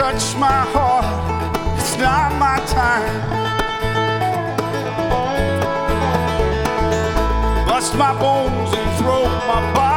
touch my heart, it's not my time. Bust my bones and throw my body